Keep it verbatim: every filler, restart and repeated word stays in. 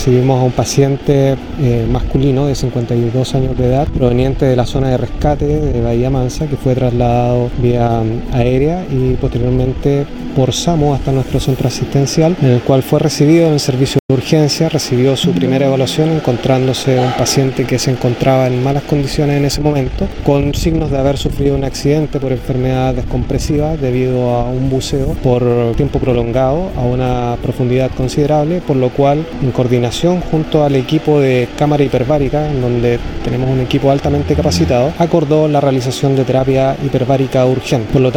Recibimos a un paciente eh, masculino de cincuenta y dos años de edad, proveniente de la zona de rescate de Bahía Mansa, que fue trasladado vía aérea y posteriormente por SAMU hasta nuestro centro asistencial, en el cual fue recibido en el servicio de urgencia, recibió su primera evaluación encontrándose un paciente que se encontraba en malas condiciones en ese momento, con signos de haber sufrido un accidente por enfermedad descompresiva debido a un buceo por tiempo prolongado a una profundidad considerable, por lo cual en coordinación junto al equipo de cámara hiperbárica, en donde tenemos un equipo altamente capacitado, acordó la realización de terapia hiperbárica urgente. Por lo